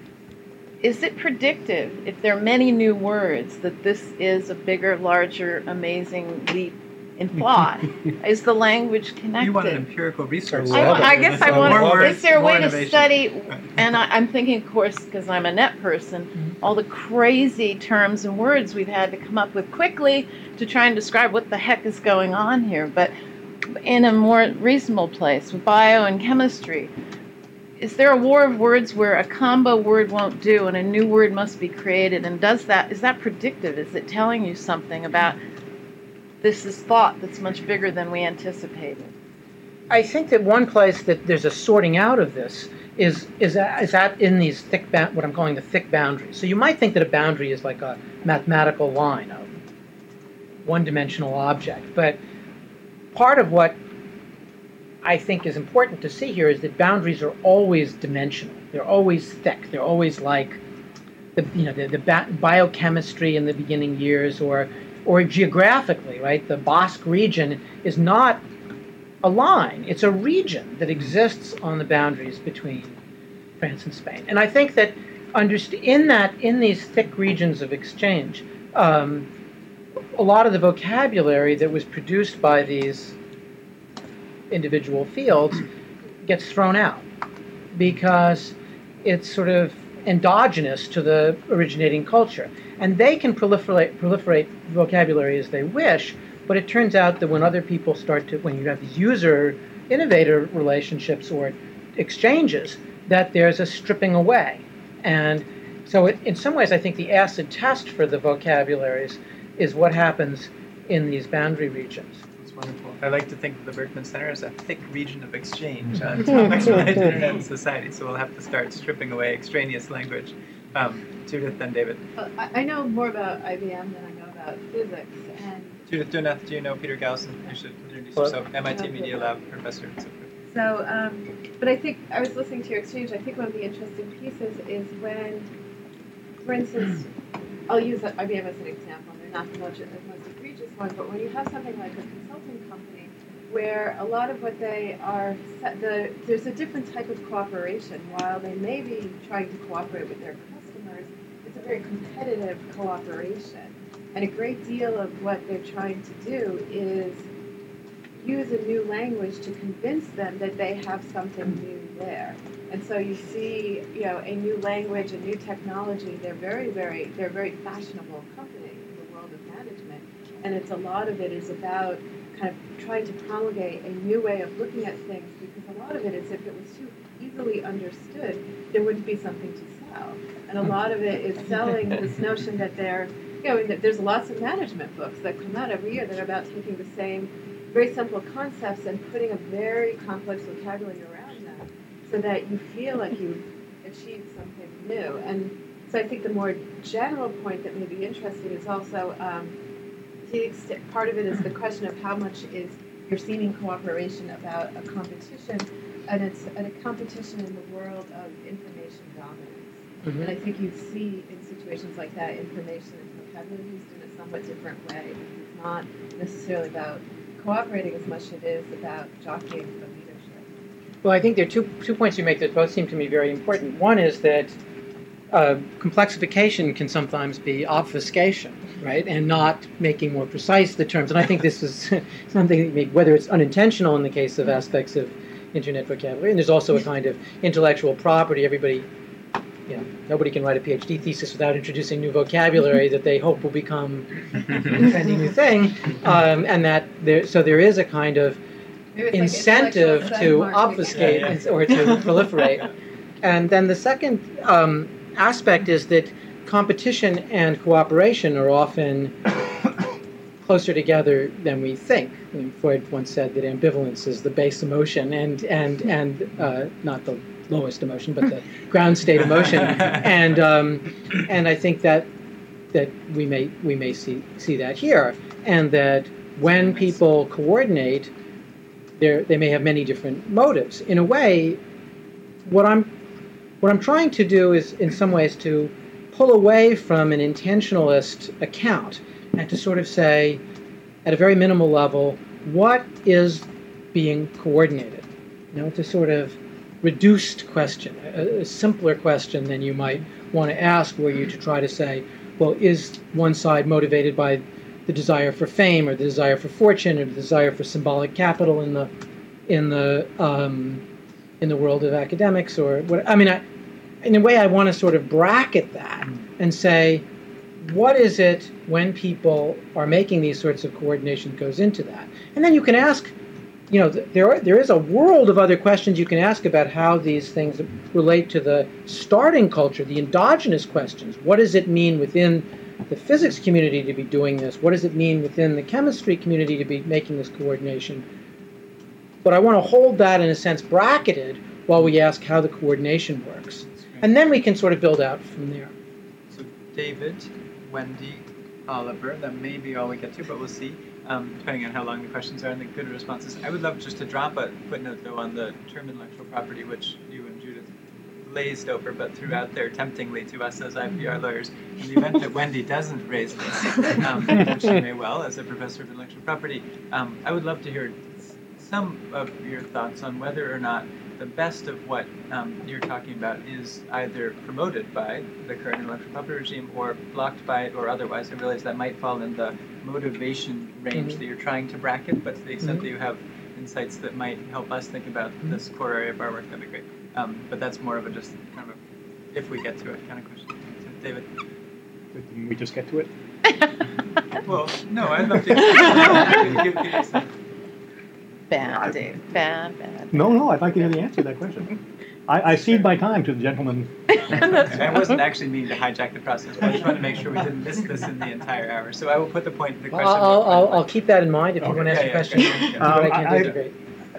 is it predictive, if there are many new words, that this is a bigger, larger, amazing leap in thought? Is the language connected? You want an empirical research. I guess I So want more to. words, Is there a more way to innovation. study? And I'm thinking, of course, because I'm a net person, all the crazy terms and words we've had to come up with quickly to try and describe what the heck is going on here. But in a more reasonable place, with bio and chemistry, is there a war of words where a combo word won't do and a new word must be created? And is that predictive? Is it telling you something about this is thought that's much bigger than we anticipated? I think that one place that there's a sorting out of this is that in these what I'm calling the thick boundaries. So you might think that a boundary is like a mathematical line, a one-dimensional object, but part of what I think is important to see here is that boundaries are always dimensional. They're always thick. They're always like the biochemistry in the beginning years, or geographically, right? The Basque region is not a line. It's a region that exists on the boundaries between France and Spain. And I think that in these thick regions of exchange, a lot of the vocabulary that was produced by these individual fields gets thrown out because it's sort of endogenous to the originating culture. And they can proliferate vocabulary as they wish, but it turns out that when other people when you have these user-innovator relationships or exchanges, that there's a stripping away. And so in some ways, I think the acid test for the vocabularies is what happens in these boundary regions. That's wonderful. I like to think of the Berkman Center as a thick region of exchange on technological internet and society. So we'll have to start stripping away extraneous language. Judith, then David. I know more about IBM than I know about physics, and Judith Dunath, do you know Peter Gaussen? You should introduce yourself. MIT Media Lab professor and so forth. so. But I think I was listening to your exchange. I think one of the interesting pieces is when, for instance, I'll use IBM as an example. They're not the most egregious one, but when you have something like a consulting company, where a lot of what they are, there's a different type of cooperation. While they may be trying to cooperate with their customers, it's a very competitive cooperation. And a great deal of what they're trying to do is use a new language to convince them that they have something new there. And so you see, a new language, a new technology. They're very fashionable company in the world of management. And a lot of it is about kind of trying to promulgate a new way of looking at things, because a lot of it is, if it was too easily understood, there wouldn't be something to sell. And a lot of it is selling this notion that there's lots of management books that come out every year that are about taking the same very simple concepts and putting a very complex vocabulary around them so that you feel like you've achieved something new. And so I think the more general point that may be interesting is also, part of it is the question of how much is your seeming cooperation about a competition, and it's a competition in the world of information dominance. Mm-hmm. And I think you see in situations like that, information and vocabulary used in a somewhat different way. It's not necessarily about cooperating as much as it is about jockeying for leadership. Well, I think there are two points you make that both seem to me very important. One is that complexification can sometimes be obfuscation, right, and not making more precise the terms. And I think this is something, whether it's unintentional in the case of aspects of internet vocabulary, and there's also a kind of intellectual property. Everybody, nobody can write a PhD thesis without introducing new vocabulary that they hope will become a trendy new thing, and that there is a kind of incentive to obfuscate or to proliferate. And then the second aspect is that competition and cooperation are often closer together than we think. I mean, Freud once said that ambivalence is the base emotion and not the lowest emotion, but the ground state emotion. And I think that we may see that here, and that when people coordinate, they may have many different motives. In a way, what I'm trying to do is, in some ways, to pull away from an intentionalist account and to sort of say, at a very minimal level, what is being coordinated? It's a sort of reduced question, a simpler question than you might want to ask, were you to try to say, well, is one side motivated by the desire for fame or the desire for fortune or the desire for symbolic capital in the world of academics or what? I mean, in a way, I want to sort of bracket that and say, what is it when people are making these sorts of coordination goes into that? And then you can ask, there is a world of other questions you can ask about how these things relate to the starting culture, the endogenous questions. What does it mean within the physics community to be doing this? What does it mean within the chemistry community to be making this coordination? But I want to hold that, in a sense, bracketed while we ask how the coordination works. And then we can sort of build out from there. So David, Wendy, Oliver, that may be all we get to, but we'll see, depending on how long the questions are and the good responses. I would love just to drop a footnote, though, on the term intellectual property, which you and Judith glazed over, but threw out there temptingly to us as IPR lawyers. In the event that Wendy doesn't raise this, which she may well, as a professor of intellectual property, I would love to hear some of your thoughts on whether or not the best of what you're talking about is either promoted by the current intellectual property regime or blocked by it or otherwise. I realize that might fall in the motivation range that you're trying to bracket, but to the extent that you have insights that might help us think about this core area of our work, that'd be great. But that's more of a just kind of a, if we get to it, kind of question. So, David? Didn't we just get to it? Well, no, I'd love to give some. Bad, Dave. Bad. No, I'd like to hear the answer to that question. I cede my time to the gentleman. I wasn't actually meaning to hijack the process, but I just wanted to make sure we didn't miss this in the entire hour. So I will put the question. I'll keep that in mind if you want to ask a question. But I can't integrate.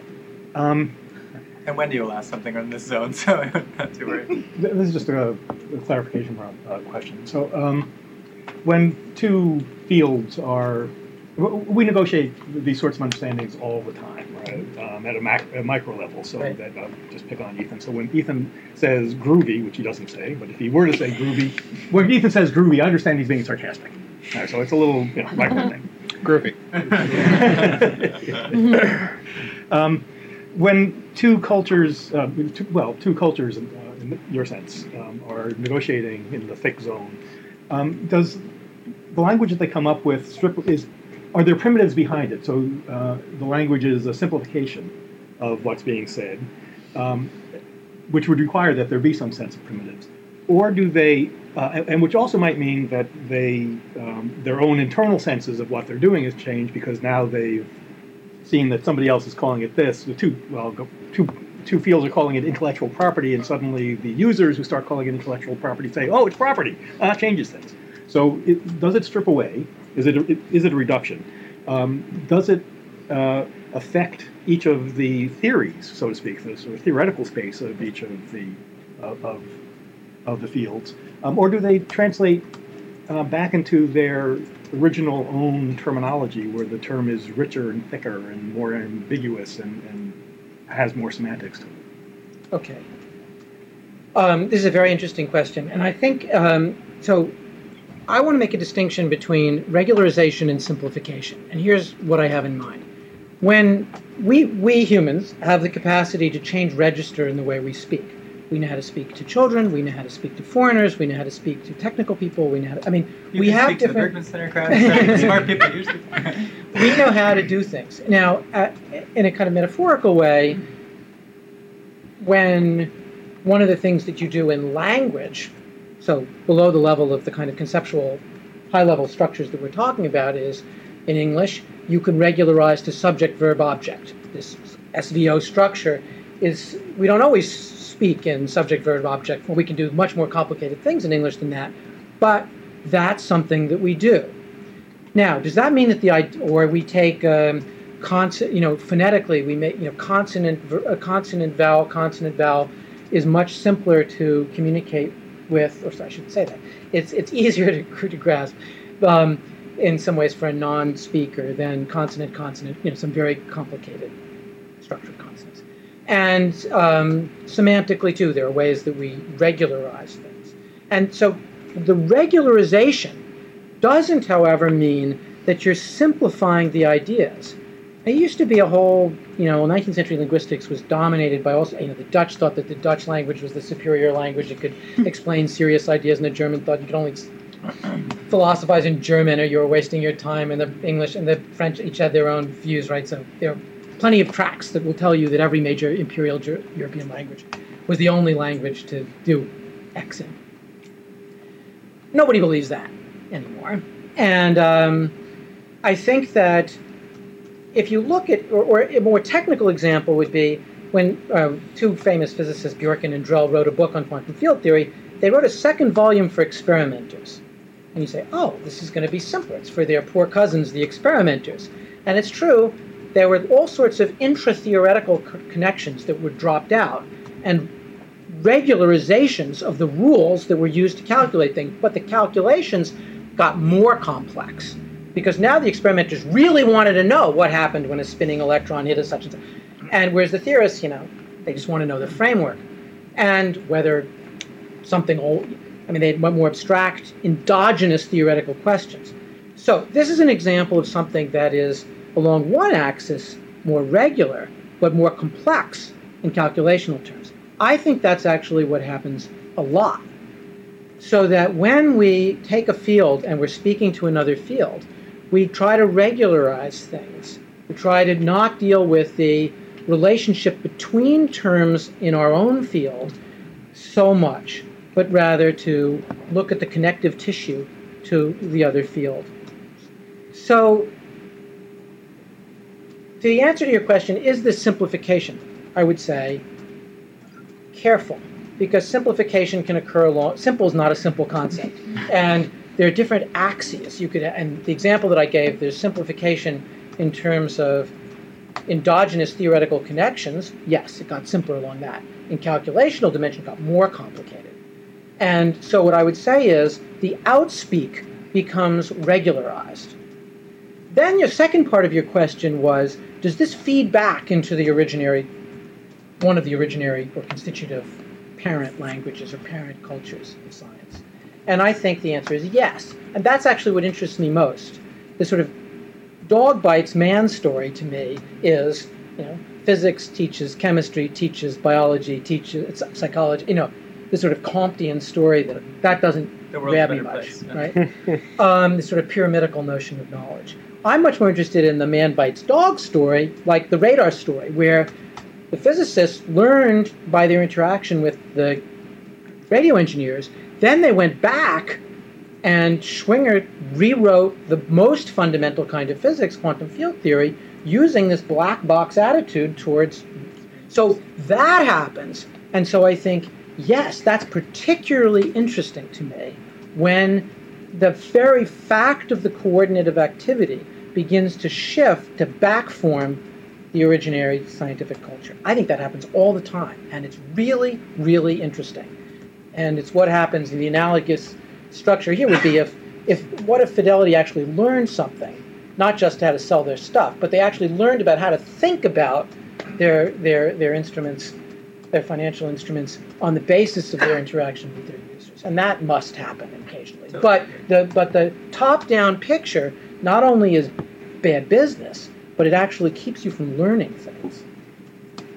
And Wendy will ask something on this zone, so not too worried. This is just a clarification question. So when two fields are, we negotiate these sorts of understandings all the time, right? At a micro level. So right. that just pick on Ethan. So when Ethan says groovy, which he doesn't say, but if he were to say groovy, when Ethan says groovy, I understand he's being sarcastic. Right, so it's a little micro thing. Groovy. When two cultures, two cultures in your sense, are negotiating in the thick zone, does the language that they come up with are there primitives behind it? So the language is a simplification of what's being said, which would require that there be some sense of primitives. Or do they, and which also might mean that they, their own internal senses of what they're doing has changed because now they've seen that somebody else is calling it this. The two fields are calling it intellectual property, and suddenly the users who start calling it intellectual property say, "Oh, it's property." That changes things. So, does it strip away? Is it a reduction? Does it affect each of the theories, so to speak, the sort of theoretical space of each of the fields, or do they translate back into their original own terminology, where the term is richer and thicker and more ambiguous and has more semantics to it? Okay. This is a very interesting question, and I think so. I want to make a distinction between regularization and simplification, and here's what I have in mind. When we humans have the capacity to change register in the way we speak, We know how to speak to children. We know how to speak to foreigners. We know how to speak to technical people. We know how to, we have speak to the different. Bergman Center crowd. Smart people usually. We know how to do things. Now, in a kind of metaphorical way, when one of the things that you do in language, so below the level of the kind of conceptual high-level structures that we're talking about, is in English, you can regularize to subject, verb, object. This SVO structure is, we don't always speak in subject, verb, object. Well, we can do much more complicated things in English than that, but that's something that we do. Now, does that mean that or we take phonetically, we make, consonant, vowel is much simpler to communicate with, or sorry, I shouldn't say that. It's easier to grasp in some ways for a non-speaker than consonant, some very complicated structured consonants. And semantically, too, there are ways that we regularize things. And so the regularization doesn't, however, mean that you're simplifying the ideas. There used to be a whole, 19th century linguistics was dominated by also, the Dutch thought that the Dutch language was the superior language. It could explain serious ideas, and the German thought you could only philosophize in German or you were wasting your time, and the English and the French each had their own views, right? So there are plenty of tracts that will tell you that every major imperial European language was the only language to do X in. Nobody believes that anymore. And I think that if you look at, or a more technical example would be when two famous physicists, Bjorken and Drell, wrote a book on quantum field theory. They wrote a second volume for experimenters. And you say, oh, this is going to be simpler. It's for their poor cousins, the experimenters. And it's true, there were all sorts of intra-theoretical connections that were dropped out, and regularizations of the rules that were used to calculate things. But the calculations got more complex, because now the experimenters really wanted to know what happened when a spinning electron hit a such and such. And whereas the theorists, they just want to know the framework. And whether something they had more abstract, endogenous theoretical questions. So this is an example of something that is, along one axis, more regular, but more complex in calculational terms. I think that's actually what happens a lot. So that when we take a field and we're speaking to another field, we try to regularize things. We try to not deal with the relationship between terms in our own field so much, but rather to look at the connective tissue to the other field. So, to the answer to your question, is this simplification? I would say, careful, because simplification can occur along. Simple is not a simple concept, and there are different axes. And the example that I gave, there's simplification in terms of endogenous theoretical connections. Yes, it got simpler along that. In calculational dimension, it got more complicated. And so what I would say is the outspeak becomes regularized. Then your second part of your question was, does this feed back into the one of the originary or constitutive parent languages or parent cultures of science? And I think the answer is yes. And that's actually what interests me most. The sort of dog bites man story to me is, physics teaches chemistry, teaches biology, teaches psychology, the sort of Comtean story that doesn't grab me much, right? The sort of pyramidal notion of knowledge. I'm much more interested in the man bites dog story, like the radar story, where the physicists learned by their interaction with the radio engineers. Then they went back, and Schwinger rewrote the most fundamental kind of physics, quantum field theory, using this black box attitude towards. So that happens, and so I think, yes, that's particularly interesting to me when the very fact of the coordinative activity begins to shift to backform the originary scientific culture. I think that happens all the time, and it's really, really interesting. And it's what happens in the analogous structure here would be what if Fidelity actually learned something, not just how to sell their stuff, but they actually learned about how to think about their instruments, their financial instruments, on the basis of their interaction with their users. And that must happen occasionally. But the top-down picture not only is bad business, but it actually keeps you from learning things.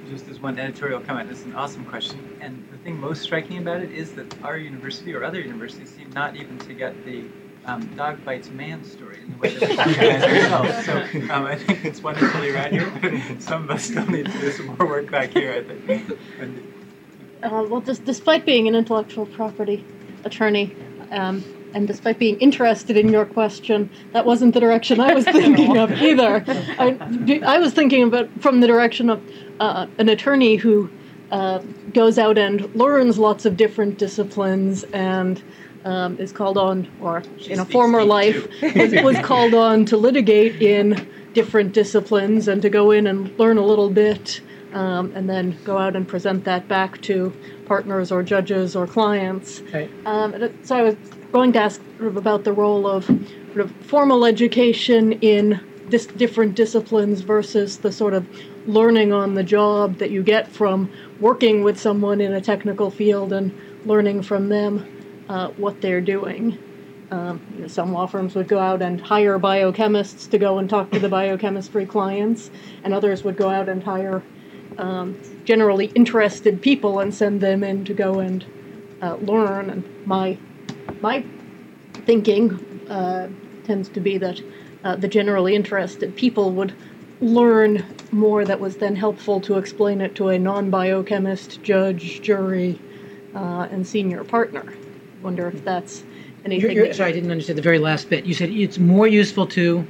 just as one editorial comment, it's an awesome question. And the thing most striking about it is that our university or other universities seem not even to get the dog bites man story in the way that we organize ourselves. So I think it's wonderfully right here, but some of us still need to do some more work back here, I think. Well, despite being an intellectual property attorney, and despite being interested in your question, that wasn't the direction I was thinking of either. I was thinking about from the direction of an attorney who goes out and learns lots of different disciplines and is called on, or in a former life, was called on to litigate in different disciplines and to go in and learn a little bit and then go out and present that back to partners or judges or clients. Okay. So I was going to ask sort of about the role of sort of formal education in different disciplines versus the sort of learning on the job that you get from working with someone in a technical field and learning from them what they're doing. Some law firms would go out and hire biochemists to go and talk to the biochemistry clients, and others would go out and hire generally interested people and send them in to go and learn. And my thinking tends to be that the generally interested people would learn more that was then helpful to explain it to a non-biochemist, judge, jury, and senior partner. Wonder if that's anything. Sorry, I didn't understand the very last bit. You said it's more useful to...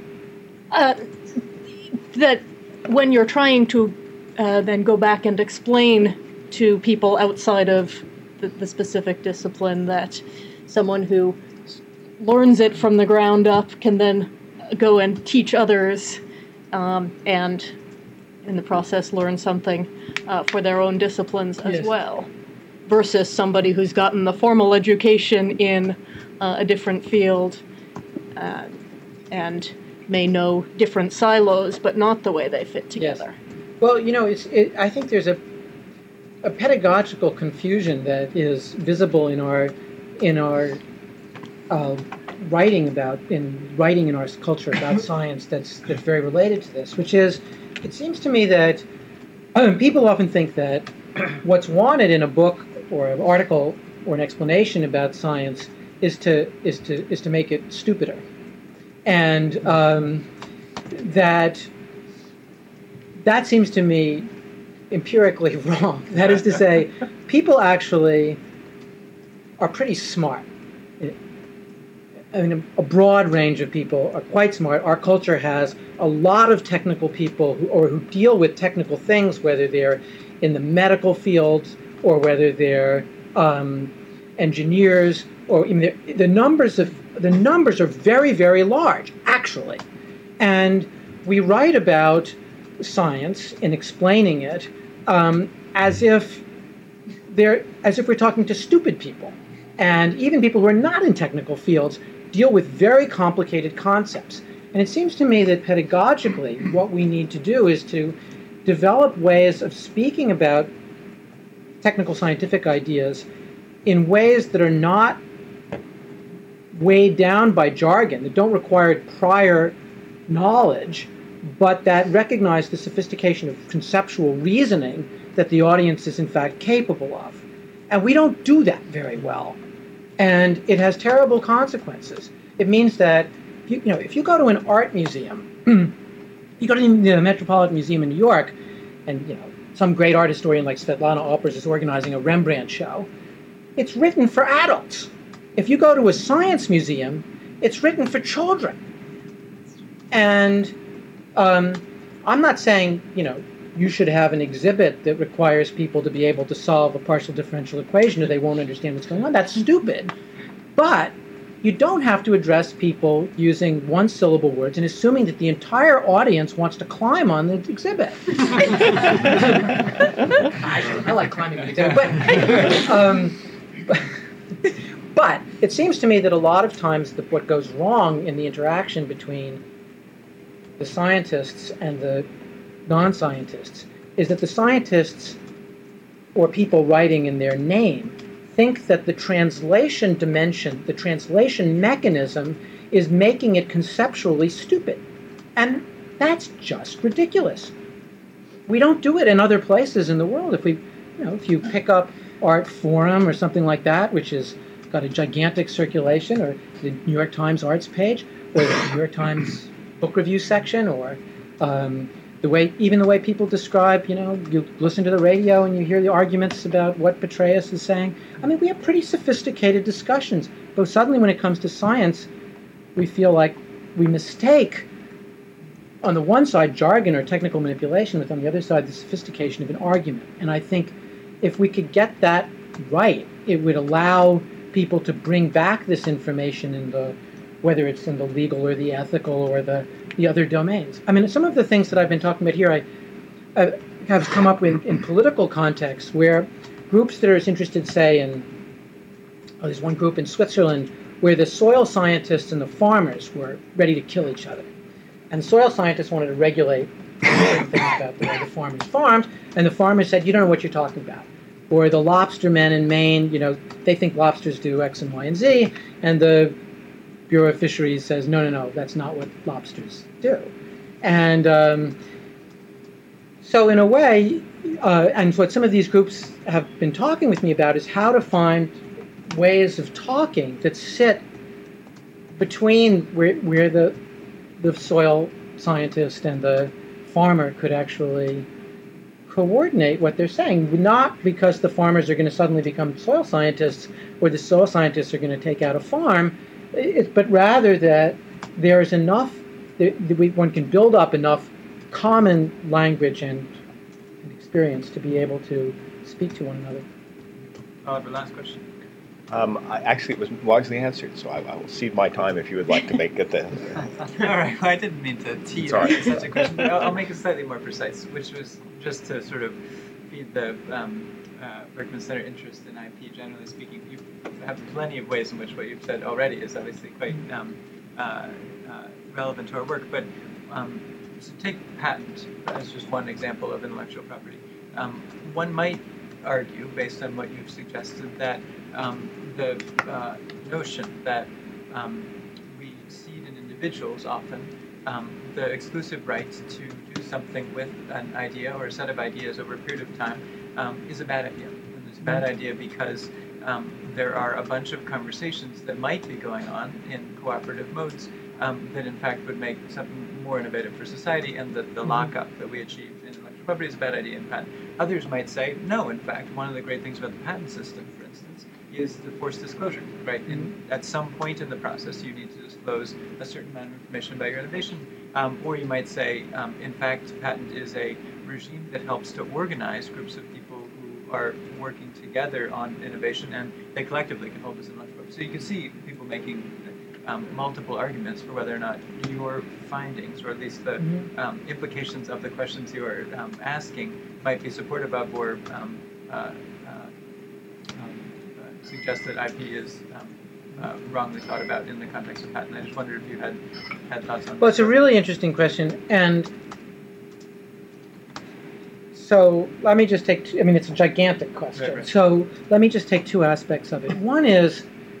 that when you're trying to then go back and explain to people outside of the specific discipline, that someone who learns it from the ground up can then go and teach others and in the process learn something for their own disciplines as well, versus somebody who's gotten the formal education in a different field and may know different silos, but not the way they fit together. Yes. Well, I think there's a pedagogical confusion that is visible in our writing in our culture about science that's very related to this, which is, it seems to me that people often think that what's wanted in a book or an article or an explanation about science is to make it stupider, and that seems to me empirically wrong. That is to say, people actually are pretty smart. I mean, a broad range of people are quite smart. Our culture has a lot of technical people who deal with technical things, whether they're in the medical field or whether they're engineers, or even the numbers are very, very large, actually. And we write about science and explaining it as if we're talking to stupid people, and even people who are not in technical fields deal with very complicated concepts. And it seems to me that pedagogically what we need to do is to develop ways of speaking about technical scientific ideas in ways that are not weighed down by jargon, that don't require prior knowledge, but that recognize the sophistication of conceptual reasoning that the audience is in fact capable of. And we don't do that very well. And it has terrible consequences. It means that, if you go to an art museum, you go to the Metropolitan Museum in New York, and some great art historian like Svetlana Alpers is organizing a Rembrandt show, it's written for adults. If you go to a science museum, it's written for children. And I'm not saying, you should have an exhibit that requires people to be able to solve a partial differential equation or they won't understand what's going on. That's stupid. But you don't have to address people using one-syllable words and assuming that the entire audience wants to climb on the exhibit. I like climbing on the exhibit. But it seems to me that a lot of times what goes wrong in the interaction between the scientists and the non-scientists is that the scientists, or people writing in their name, think that the translation dimension, the translation mechanism, is making it conceptually stupid. And that's just ridiculous. we don't do it in other places in the world. If you pick up Art Forum or something like that, which has got a gigantic circulation, or the New York Times Arts page, or the New York Times book review section, or the way people describe, you listen to the radio and you hear the arguments about what Petraeus is saying. I mean, we have pretty sophisticated discussions. But suddenly when it comes to science, we feel like we mistake, on the one side, jargon or technical manipulation, with on the other side, the sophistication of an argument. And I think if we could get that right, it would allow people to bring back this information whether it's in the legal or the ethical or the other domains. I mean, some of the things that I've been talking about here, I have come up with in political contexts where groups that are as interested, say, there's one group in Switzerland where the soil scientists and the farmers were ready to kill each other. And the soil scientists wanted to regulate things about the way the farmers farmed, and the farmers said, you don't know what you're talking about. Or the lobster men in Maine, they think lobsters do X and Y and Z, and the Bureau of Fisheries says, no, that's not what lobsters do. And so in a way, and what some of these groups have been talking with me about is how to find ways of talking that sit between where the soil scientist and the farmer could actually coordinate what they're saying, not because the farmers are going to suddenly become soil scientists or the soil scientists are going to take out a farm, but rather that there is enough, one can build up enough common language and experience to be able to speak to one another. Oliver, last question. Actually, it was largely answered, so I will cede my time if you would like to make it the... All right, well, I didn't mean to tease such a question, but I'll make it slightly more precise, which was just to sort of feed the Berkman Center interest in IP, generally speaking. You have plenty of ways in which what you've said already is obviously quite relevant to our work, but so take patent as just one example of intellectual property. One might argue, based on what you've suggested, that the notion that we cede in individuals often the exclusive right to do something with an idea or a set of ideas over a period of time is a bad idea. And it's a bad idea because there are a bunch of conversations that might be going on in cooperative modes that in fact would make something more innovative for society, and that the lockup that we achieve in intellectual property is a bad idea in patent. Others might say, no, in fact, one of the great things about the patent system, for instance, is the forced disclosure, right? At some point in the process, you need to disclose a certain amount of information about your innovation. Or you might say, in fact, patent is a regime that helps to organize groups of people who are working together on innovation, and they collectively can hold this intellectual property. So you can see people making multiple arguments for whether or not your findings, or at least the implications of the questions you are asking, might be supportive of or suggest that IP is wrongly thought about in the context of patent. I just wondered if you had thoughts on that. Well, it's a really interesting question, and so let me just take it's a gigantic question. Right. So let me just take two aspects of it. One is,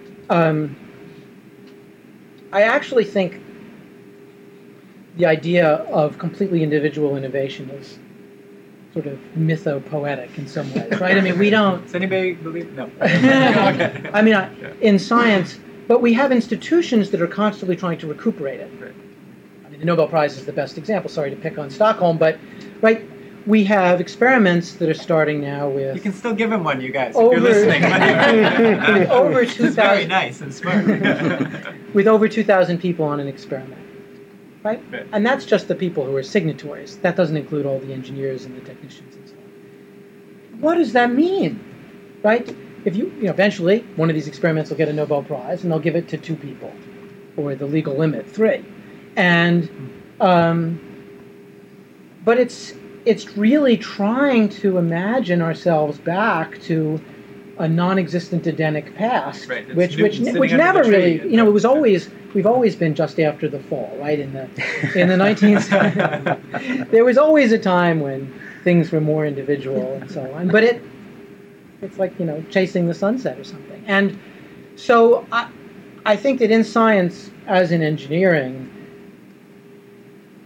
I actually think the idea of completely individual innovation is sort of mythopoetic in some ways, right? I mean, we don't... Does anybody believe? No. I mean, in science, but we have institutions that are constantly trying to recuperate it. Right. I mean, the Nobel Prize is the best example. Sorry to pick on Stockholm, but, right, we have experiments that are starting now with... You can still give him one, you guys, if you're listening. Over 2,000... It's very nice and smart. With over 2,000 people on an experiment. Right? And that's just the people who are signatories. That doesn't include all the engineers and the technicians and so on. What does that mean? Right? If you eventually, one of these experiments will get a Nobel Prize, and they'll give it to 2 people, or the legal limit, 3. And, but it's really trying to imagine ourselves back to a non-existent Edenic past, right. which never really, it was always, we've always been just after the fall, right? In the 19th, there was always a time when things were more individual and so on. But it's like, chasing the sunset or something. And so I think that in science, as in engineering,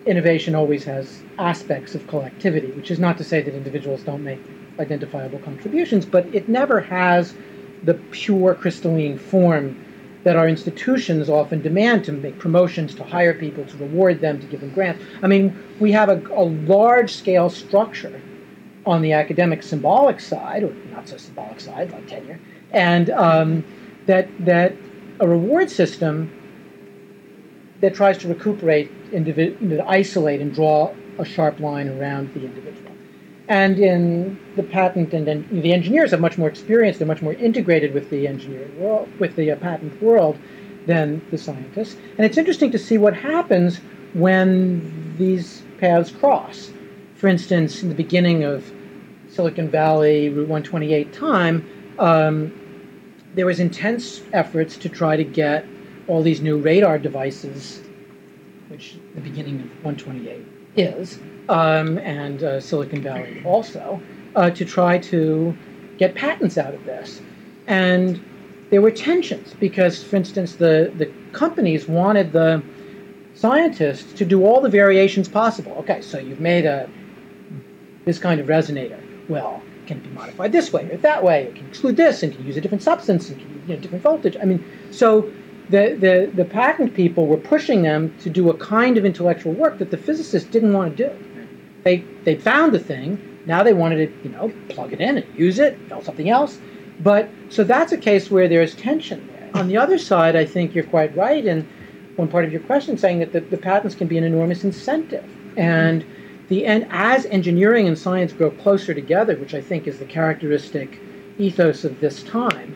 innovation always has aspects of collectivity, which is not to say that individuals don't make identifiable contributions, but it never has the pure crystalline form that our institutions often demand, to make promotions, to hire people, to reward them, to give them grants. I mean, we have a large-scale structure on the academic symbolic side, or not so symbolic side, like tenure, and that a reward system that tries to recuperate, to isolate and draw a sharp line around the individual. And in the patent, and then the engineers have much more experience, they're much more integrated with the engineering world, with the patent world, than the scientists. And it's interesting to see what happens when these paths cross. For instance, in the beginning of Silicon Valley Route 128 time, there was intense efforts to try to get all these new radar devices, which the beginning of 128 is, and Silicon Valley also, to try to get patents out of this. And there were tensions because, for instance, the companies wanted the scientists to do all the variations possible. Okay, so you've made this kind of resonator. Well, can it be modified this way or that way? It can exclude this, and can use a different substance, and can use different voltage. I mean, so the patent people were pushing them to do a kind of intellectual work that the physicists didn't want to do. They found the thing. Now they wanted to, plug it in and use it, build something else. But so that's a case where there's tension there. On the other side, I think you're quite right in one part of your question, saying that the patents can be an enormous incentive. And as engineering and science grow closer together, which I think is the characteristic ethos of this time,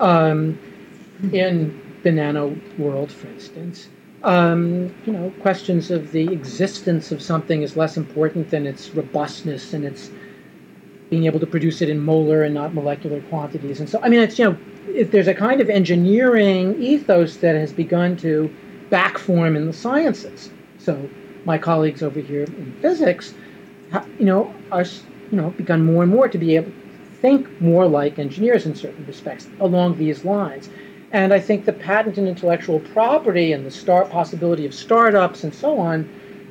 in the nano world, for instance, questions of the existence of something is less important than its robustness and its being able to produce it in molar and not molecular quantities. And so, I mean, it's, if there's a kind of engineering ethos that has begun to backform in the sciences. So my colleagues over here in physics, are, begun more and more to be able to think more like engineers in certain respects along these lines. And I think the patent and intellectual property and the possibility of startups and so on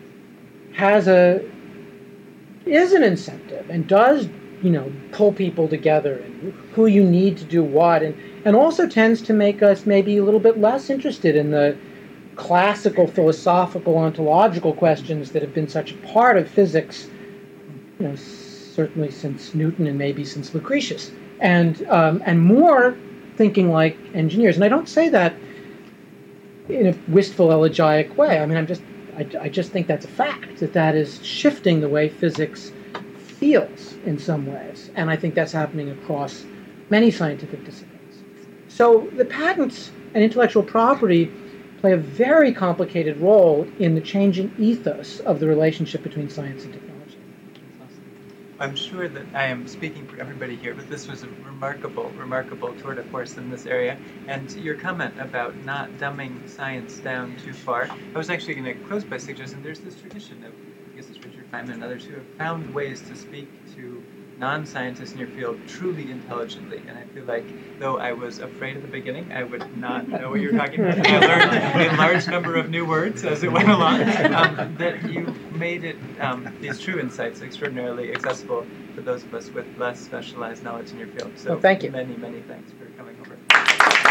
is an incentive and does, pull people together and who you need to do what, and also tends to make us maybe a little bit less interested in the classical philosophical ontological questions that have been such a part of physics, certainly since Newton and maybe since Lucretius, and more thinking like engineers. And I don't say that in a wistful, elegiac way. I mean, I just think that's a fact, that is shifting the way physics feels in some ways. And I think that's happening across many scientific disciplines. So the patents and intellectual property play a very complicated role in the changing ethos of the relationship between science and technology. I'm sure that I am speaking for everybody here, but this was a remarkable tour de force in this area. And your comment about not dumbing science down too far, I was actually going to close by suggesting there's this tradition of, I guess it's Richard Feynman and others who have found ways to speak to non-scientists in your field truly intelligently. And I feel like, though I was afraid at the beginning, I would not know what you were talking about. I learned a large number of new words as it went along, that you made it, these true insights, extraordinarily accessible for those of us with less specialized knowledge in your field. So thank you. Many, many thanks for coming over.